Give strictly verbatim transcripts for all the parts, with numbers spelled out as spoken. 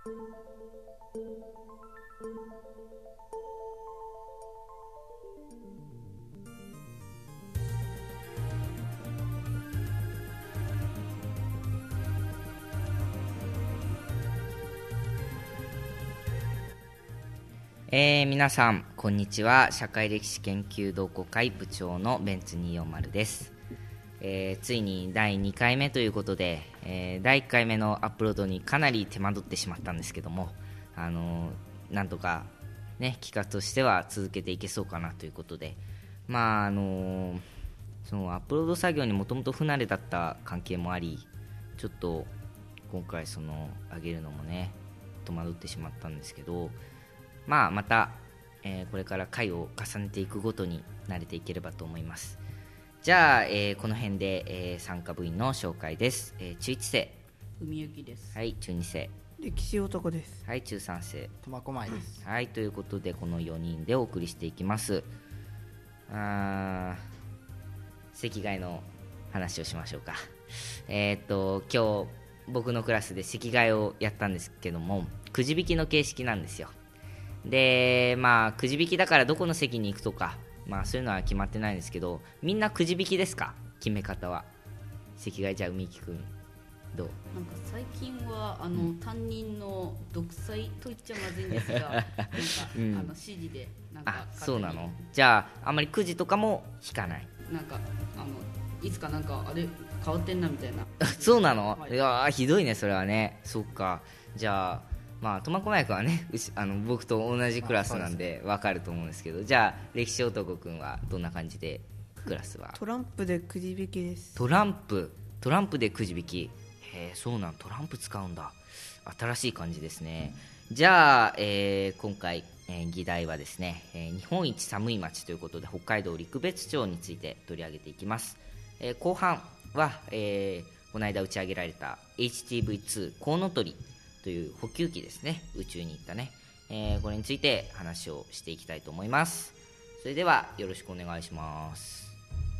えー、皆さんこんにちは。社会歴史研究同好会部長のベンツにひゃくよんじゅうです。えー、ついにだいにかいめということで、えー、だいいっかいめのアップロードにかなり手間取ってしまったんですけども、あのー、なんとか、ね、企画としては続けていけそうかなということで、まああのー、そのアップロード作業にもともと不慣れだった関係もあり、ちょっと今回その上げるのもね戸惑ってしまったんですけど、まあ、また、えー、これから回を重ねていくごとに慣れていければと思います。じゃあ、えー、この辺で、えー、参加部員の紹介です。えー、中いち生海幸です。 はい。中に生歴史男です。 はい。中さん生苫小牧です。 はい。ということでこのよにんでお送りしていきます。あ席替えの話をしましょうか。えー、っと今日僕のクラスで席替えをやったんですけども、くじ引きの形式なんですよ。でまあくじ引きだからどこの席に行くとか、まあそういうのは決まってないんですけど、みんなくじ引きですか？決め方は。席替え、じゃあ海木くんどう？ なんか最近はあの、うん、担任の独裁と言っちゃまずいんですがなんか、うん、あの指示でなんか、 あ、そうなの？じゃああんまりくじとかも引かない？ なんかあのいつかなんかあれ変わってんなみたいなそうなの？ はい、 いやひどいねそれはね。そっか。じゃあまあ苫小牧君はね、あの僕と同じクラスなんで分かると思うんですけど、じゃあ歴史男君はどんな感じでクラスは？ トランプでくじ引きです。 トランプトランプでくじ引き。へえ、そうなん、トランプ使うんだ。新しい感じですね。じゃあ、えー、今回、えー、議題はですね、えー、日本一寒い町ということで北海道陸別町について取り上げていきます。えー、後半は、えー、この間打ち上げられた エイチティーブイツー コウノトリという補給機ですね、宇宙に行ったね、えー、これについて話をしていきたいと思います。それではよろしくお願いします。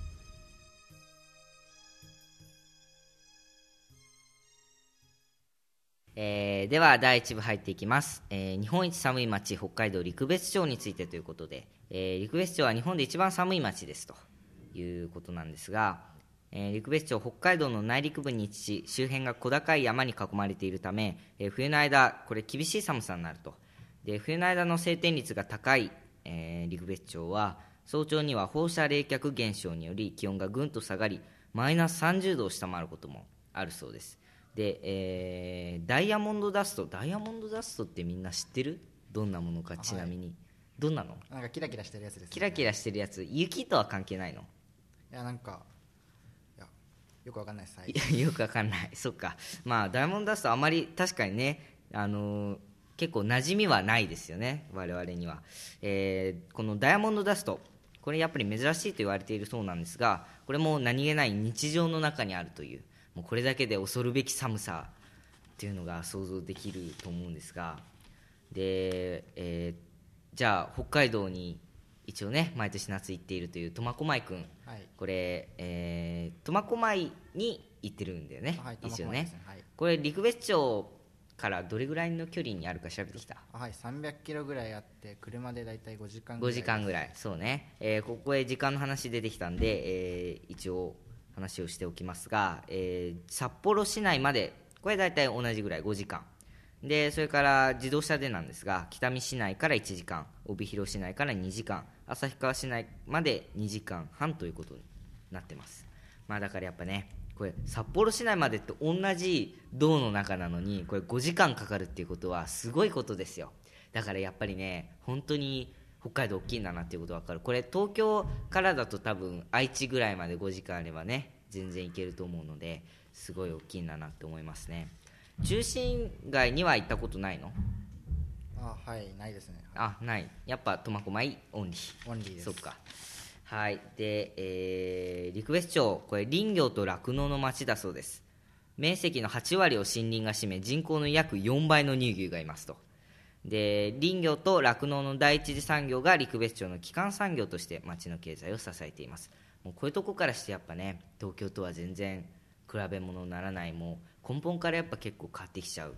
えー、ではだいいち部入っていきます。えー、日本一寒い町北海道陸別町についてということで、えー、陸別町は日本で一番寒い町ですということなんですが、えー、陸別町北海道の内陸部に位置し、周辺が小高い山に囲まれているため、えー、冬の間これ厳しい寒さになると。で冬の間の晴天率が高い、えー、陸別町は早朝には放射冷却現象により気温がぐんと下がり、マイナスさんじゅうどを下回ることもあるそうです。で、えー、ダイヤモンドダストダイヤモンドダストってみんな知ってる？どんなものか。ちなみに、はい、どんなの？ なんかキラキラしてるやつです、ね、 キラキラしてるやつ。雪とは関係ないの？ いやなんかいやよくわかんないです、はい、 よくわかんない。そっか。まあダイヤモンドダストあまり確かにね、あのー、結構馴染みはないですよね我々には。えー、このダイヤモンドダスト、これやっぱり珍しいと言われているそうなんですが、これも何気ない日常の中にあるという、もうこれだけで恐るべき寒さっていうのが想像できると思うんですが、で、えー、じゃあ北海道に一応ね毎年夏行っているという苫小牧くん、はい、これ、えー、苫小牧に行ってるんだよね、はい、一応ね、はい、これ陸別町からどれぐらいの距離にあるか調べてきた？ はい、さんびゃくキロぐらいあって、車でだいたいごじかんぐらい。 ごじかんぐらい、そうね、えー、ここへ時間の話出てきたんで、えー、一応話をしておきますが、えー、札幌市内までこれだいたい同じぐらいごじかんで、それから自動車でなんですが、北見市内からいちじかん、帯広市内からにじかん、旭川市内までにじかんはんということになってます。まあだからやっぱね、これ札幌市内までって同じ道の中なのにこれごじかんかかるっていうことはすごいことですよ。だからやっぱりね、本当に北海道大きいんだなっていうことが分かる。これ東京からだと多分愛知ぐらいまでごじかんあればね全然行けると思うので、すごい大きいんだなって思いますね。中心街には行ったことないの？ あ、はいないですね。 あ、ない。やっぱ苫小牧オンリー。 オンリーです。 そっか。はい。で、えー、陸別町、これ林業と酪農の町だそうです。面積のはちわりを森林が占め、人口の約よんばいの乳牛がいますと。で、林業と酪農の第一次産業が陸別町の基幹産業として町の経済を支えています。もうこういうとこからしてやっぱね、東京とは全然比べ物にならない、もう根本からやっぱ結構変わってきちゃう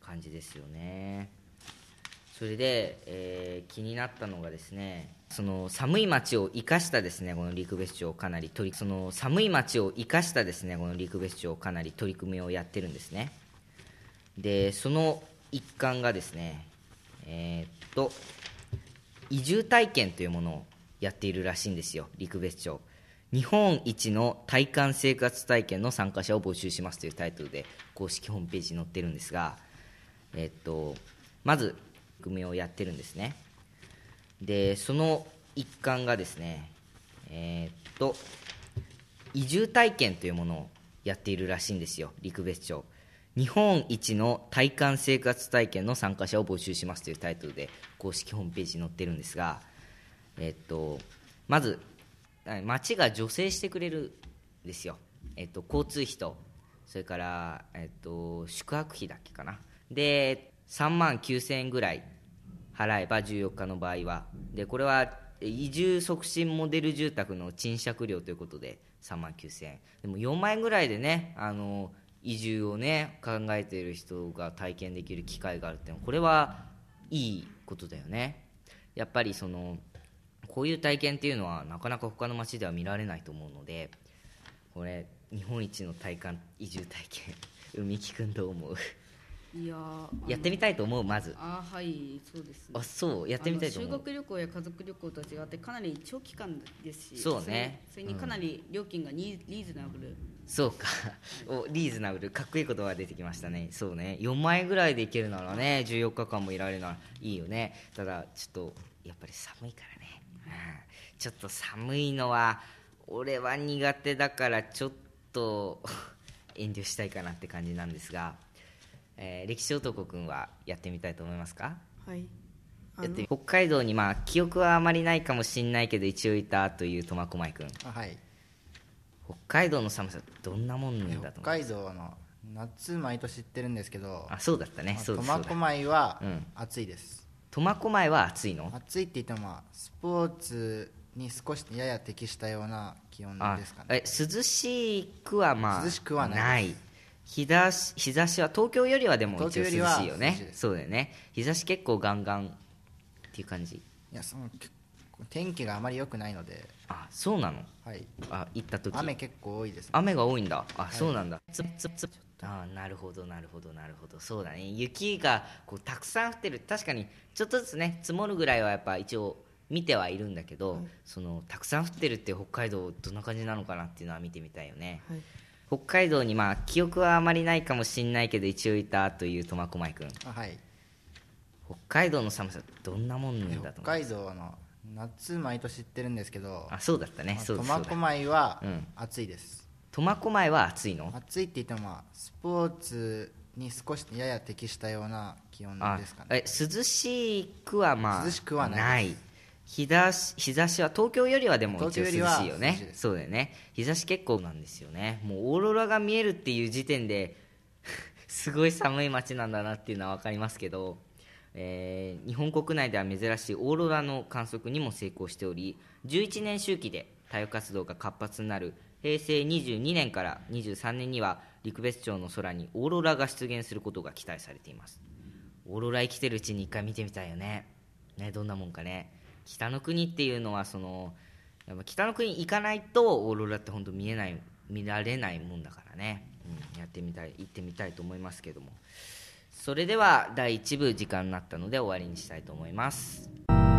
感じですよね。それで、えー気になったのがですね、その寒い町を生かしたですねこの陸別町かなり取りその寒い町を生かしたですねこの陸別町かなり取り組みをやってるんですね。でその一環がですね、えーっと移住体験というものをやっているらしいんですよ。陸別町日本一の体感生活体験の参加者を募集しますというタイトルで公式ホームページに載ってるんですが、えーっとまず取り組みをやってるんですね。でその一環がですね、えーっと移住体験というものをやっているらしいんですよ。陸別町日本一の体感生活体験の参加者を募集しますというタイトルで公式ホームページに載ってるんですが、えーっとまず町が助成してくれるんですよ。えーっと交通費とそれから、えーっと宿泊費だっけかなでさんまんきゅうせんえんぐらい払えばじゅうよっかの場合はでこれは移住促進モデル住宅の賃借料ということでさんまんきゅうせんえんでもよんまんえんぐらいでねあの移住をね考えている人が体験できる機会があるっていうのはこれはいいことだよね。やっぱりそのこういう体験っていうのはなかなか他の町では見られないと思うのでこれ日本一の体感移住体験海木くんどう思う？ いやーやってみたいと思う？まずあーはいそうですね。 あそうやってみたいと思う。 あの修学旅行や家族旅行と違ってかなり長期間ですしそうねそれそれにかなり料金がリーズナブル、 そうかおリーズナブルかっこいい言葉が出てきましたね。そうねよんまんえんぐらいで行けるならねじゅうよっかかんもいられるならいいよね。ただちょっとやっぱり寒いからね、うん、ちょっと寒いのは俺は苦手だからちょっと遠慮したいかなって感じなんですが、えー歴史男くんはやってみたいと思いますか？ はい。あのやってみ北海道にまあ記憶はあまりないかもしれないけど一応いたという苫小牧くん、 あはい。 北海道の寒さどんなもんなんだと思う？ 北海道の夏毎年行ってるんですけど、 あそうだったねそうだそうだ苫小牧はうん暑いです。 苫小牧は暑いの？ 暑いって言ってもまあスポーツに少しやや適したような気温あですかね。 え涼しくはまあ涼しくはないです日差し日差しは東京よりはでも一応涼東京よりはしいよね涼しいですそうだよね。日差し結構ガンガンっていう感じ。 いやその結構天気があまり良くないので、 あそうなの？ はい、 あ行った時雨結構多いですね。 雨が多いんだ。あ、 いそうなんだ。つつつあーなるほどなるほどなるほどそうだね。雪がこうたくさん降ってる。確かにちょっとずつね積もるぐらいはやっぱ一応見てはいるんだけど、そのたくさん降ってるって北海道どんな感じなのかなっていうのは見てみたいよね。 はい。 北海道にまあ記憶はあまりないかもしれないけど一応いたという苫小牧くん、 あはい。 北海道の寒さどんなもんなんだと思う？ 北海道の夏毎年行ってるんですけど、 あそうだったね。そうだそうだ。 苫小牧はうん暑いです。 苫小牧は暑いの？ 暑いって言ってもまあスポーツに少しやや適したような気温あですかね。 え涼しくはまあ涼しくはないです日差し日差しは東京よりはでも一応涼しいよ東京よりは涼ねしいですそうだよね。日差し結構なんですよね。もうオーロラが見えるっていう時点ですごい寒い街なんだなっていうのは分かりますけど、えー日本国内では珍しいオーロラの観測にも成功しておりじゅういちねん周期で太陽活動が活発になる平成にじゅうにねんからにじゅうさんねんには陸別町の空にオーロラが出現することが期待されています。オーロラ生きてるうちに一回見てみたいよね。ねどんなもんかね。北の国っていうのはそのやっぱ北の国行かないとオーロラって本当見えない見られないもんだからね、うん、やってみたい行ってみたいと思いますけども、それではだいいち部時間になったので終わりにしたいと思います。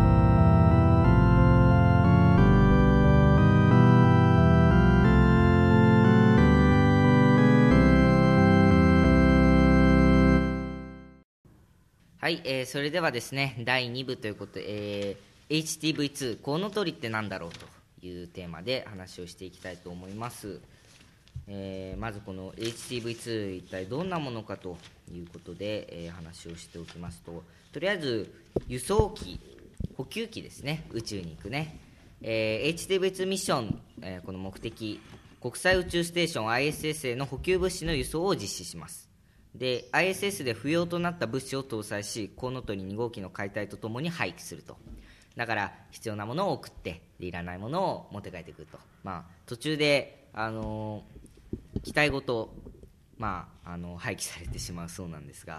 はい、えーそれではですねだいに部ということで、えー エイチティーブイツー コウノトリってなんだろうというテーマで話をしていきたいと思います。えーまずこの エイチティーブイツー 一体どんなものかということで、えー話をしておきますと、とりあえず輸送機補給機ですね、宇宙に行くね、えー エイチティーブイツー ミッション、えーこの目的国際宇宙ステーション アイエスエス への補給物資の輸送を実施します。で アイエスエス で不要となった物資を搭載しコウノトリに号機の解体とともに廃棄すると。だから必要なものを送っていらないものを持って帰ってくると、まあ、途中で、あのー機体ごと、まあ、あの廃棄されてしまうそうなんですが、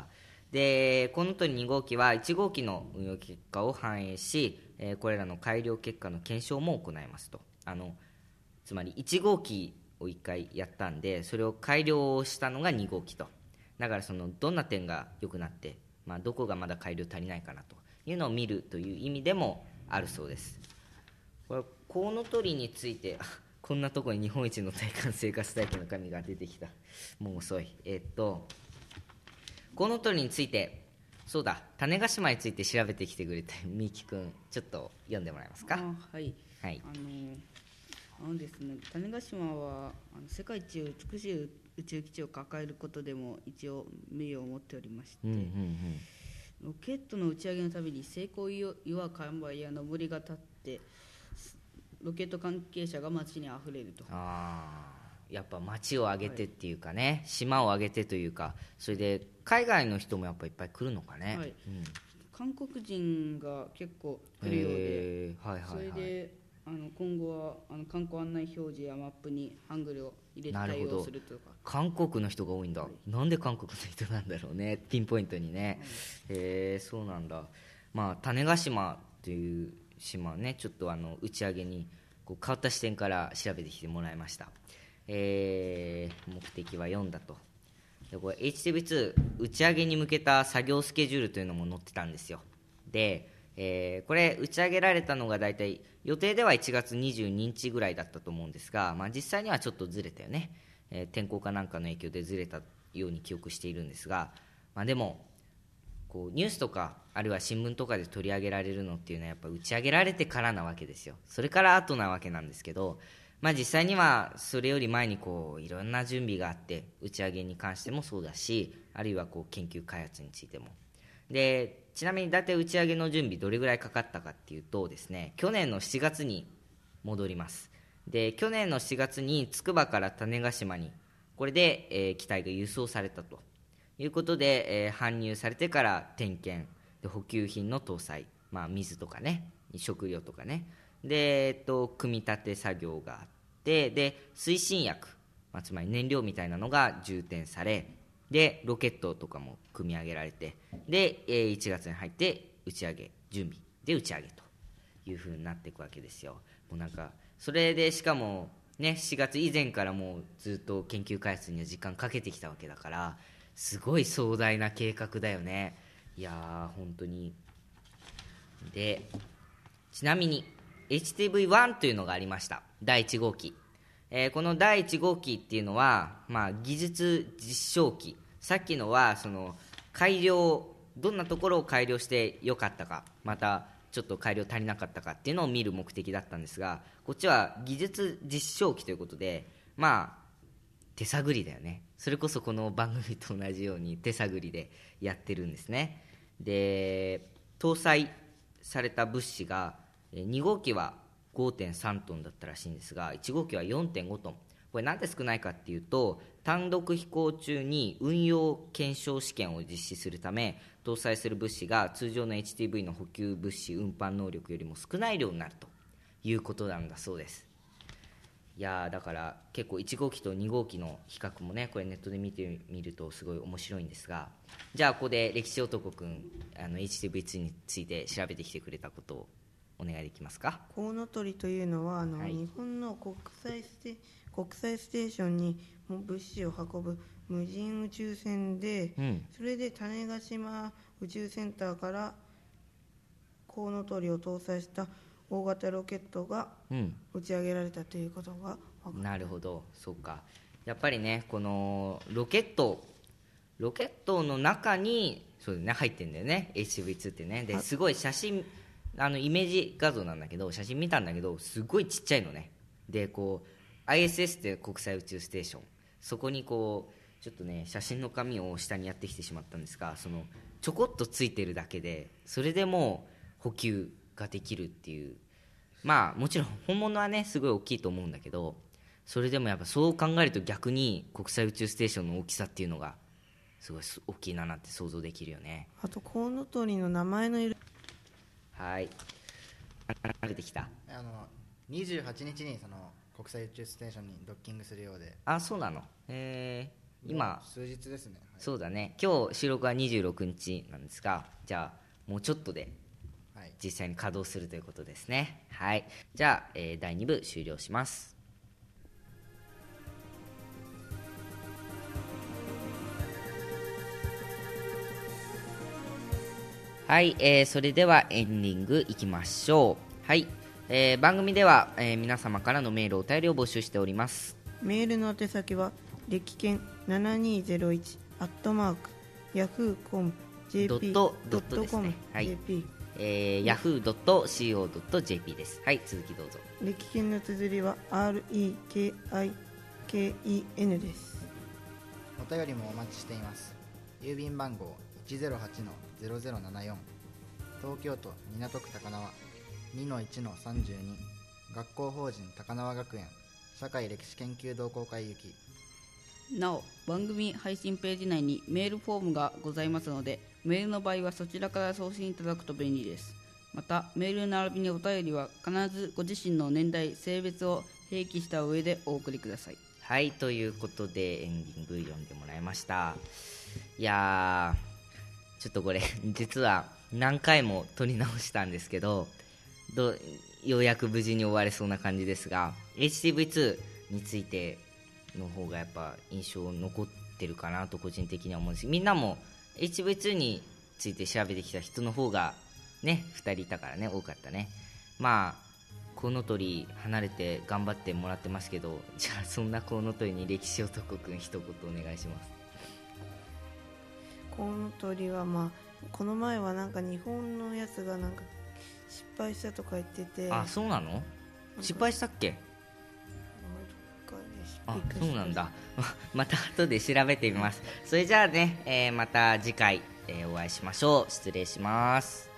でコウノトリに号機はいち号機の運用結果を反映し、えーこれらの改良結果の検証も行いますと。あのつまりいち号機をいっかいやったんで、それを改良したのがに号機と。だからそのどんな点が良くなって、まあ、どこがまだ改良足りないかなというのを見るという意味でもあるそうです。これコウノトリについてこんなところに日本一の体感生活体験の神が出てきた。もう遅い。えーっとコウノトリについて、そうだ、種子島について調べてきてくれたみきくん、ちょっと読んでもらえますか。 あはい、 はい、 あのあのですね、種子島はあの世界一美しい宇宙基地を抱えることでも一応名誉を持っておりまして、 うんうんうん、 ロケットの打ち上げのたびに成功祝う看板やのぼりが立ってロケット関係者が街にあふれると。 あー、やっぱ街を挙げてっていうかね、はい、島を挙げてというか、それで海外の人もやっぱいっぱい来るのかね、 はい、 うん、 韓国人が結構来るようで、 はいはいはい、 それであの今後はあの観光案内表示やマップにハングルを入れて対応するとか。 韓国の人が多いんだ、はい、なんで韓国の人なんだろうね、ピンポイントにね、はい、へえ、そうなんだ。まあ種子島という島ね、ちょっとあの打ち上げにこう変わった視点から調べてきてもらいました。えー、目的はよんだと。でこれ エイチティーブイツー 打ち上げに向けた作業スケジュールというのも載ってたんですよ。で、えーこれ打ち上げられたのがだいたい予定ではいちがつにじゅうににちぐらいだったと思うんですが、まあ、実際にはちょっとずれたよね、えー天候かなんかの影響でずれたように記憶しているんですが、まあ、でもこうニュースとかあるいは新聞とかで取り上げられるのっていうのはやっぱ打ち上げられてからなわけですよ。それから後なわけなんですけど、まあ、実際にはそれより前にこういろんな準備があって、打ち上げに関してもそうだし、あるいはこう研究開発についても。でちなみに大体打ち上げの準備どれぐらいかかったかっていうとですね、去年のしちがつに戻ります。で去年のしちがつに筑波から種子島にこれで、えー機体が輸送されたということで、えー搬入されてから点検で補給品の搭載、まあ、水とかね、食料とかね、で、えっと、組み立て作業があって、で推進薬、まあ、つまり燃料みたいなのが充填され、でロケットとかも組み上げられて、で、えーいちがつに入って打ち上げ準備で打ち上げという風になっていくわけですよ。もうなんかそれでしかもね、しがつ以前からもうずっと研究開発には時間かけてきたわけだから、すごい壮大な計画だよね。いやー本当に。でちなみに エイチティーブイワン というのがありました。だいいち号機、えーこのだいいち号機っていうのは、まあ、技術実証機。さっきのはその改良、どんなところを改良してよかったか、またちょっと改良足りなかったかっていうのを見る目的だったんですが、こっちは技術実証機ということで、まあ手探りだよね。それこそこの番組と同じように手探りでやってるんですね。で搭載された物資がえーに号機は ごてんさんトンだったらしいんですが、いち号機は よんてんごトン。これなんで少ないかっていうと、単独飛行中に運用検証試験を実施するため、搭載する物資が通常の エイチティーブイ の補給物資運搬能力よりも少ない量になるということなんだそうです。いやーだから結構いち号機とに号機の比較もね、これネットで見てみるとすごい面白いんですが、じゃあここで歴史男くん、あの エイチティーブイツー について調べてきてくれたことをお願いできますか。 コウノトリというのはあの、 はい、 日本の国際ステ国際ステーションに物資を運ぶ無人宇宙船で、 うん、 それで種子島宇宙センターからコウノトリを搭載した大型ロケットがうん打ち上げられたということが分かる。 なるほど、そうか。やっぱりね、このロケットロケットの中にそうだね、入ってんだよね エイチティーブイツー ってね。ですごい写真、あのイメージ画像なんだけど、写真見たんだけどすごいちっちゃいのね。でこう アイエスエス って国際宇宙ステーション、そこにこうちょっとね写真の紙を下にやってきてしまったんですが、そのちょこっとついてるだけでそれでもう補給ができるっていう、まあもちろん本物はねすごい大きいと思うんだけど、それでもやっぱそう考えると逆に国際宇宙ステーションの大きさっていうのがすごい大きいななんて想像できるよね。 あとコウノトリの名前の由来、 はい慣れてきた。 あのにじゅうはちにちにその国際宇宙ステーションにドッキングするようで、 あ、そうなの。え今数日ですね、はい、 そうだね、今日収録はにじゅうろくにちなんですが、じゃあもうちょっとで実際に稼働するということですね。はい、じゃあ、えー、だいに部終了します。はい、えー、それではエンディングいきましょう。はい、えー、番組では、えー、皆様からのメールお便りを募集しております。 メールの宛先は歴研ななにゼロいちアットマークヤフーコム ジェーピードットドットですね、はい、 ジェーピーえー、ヤフー ドット シーオー ドット ジェーピー です。はい、続きどうぞ。 歴研の綴りは アールイーケーアイケーイーエヌ です。 お便りもお待ちしています。郵便番号 いちゼロはちのゼロゼロななよん、 東京都港区高輪 にのいちのさんじゅうに、 学校法人高輪学園社会歴史研究同好会行き。 なお番組配信ページ内にメールフォームがございますので、メールの場合はそちらから送信いただくと便利です。またメール並びにお便りは必ずご自身の年代性別を併記した上でお送りください。 はい、ということでエンディング読んでもらいました。いやーちょっとこれ実は何回も撮り直したんですけど、どようやく無事に終われそうな感じですが、 エイチティーブイツー についての方がやっぱ印象残ってるかなと個人的には思うんです。みんなも エイチティーブイツー について調べてきた人の方がねふたりいたからね、多かったね。まあコウノトリ離れて頑張ってもらってますけど、じゃあそんなコウノトリに歴史男くん一言お願いします。 コウノトリはまあこの前はなんか日本のやつがなんか失敗したとか言ってて、 あ、そうなの？失敗したっけ？あ、そうなんだまた後で調べてみます。それじゃあね、えーまた次回、えーお会いしましょう。失礼します。